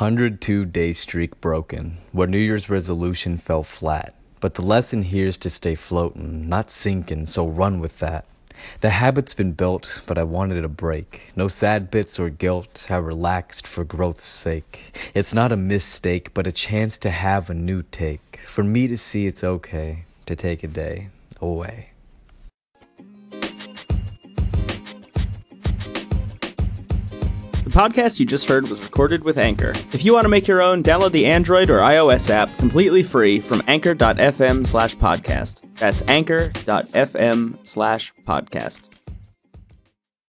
102-day streak broken, where New Year's resolution fell flat. But the lesson here's to stay floating, not sinking, so run with that. The habit's been built, but I wanted a break. No sad bits or guilt, I relaxed for growth's sake. It's not a mistake, but a chance to have a new take. For me to see it's okay to take a day away. The podcast you just heard was recorded with Anchor. If you want to make your own, download the Android or iOS app completely free from anchor.fm/podcast. That's anchor.fm/podcast.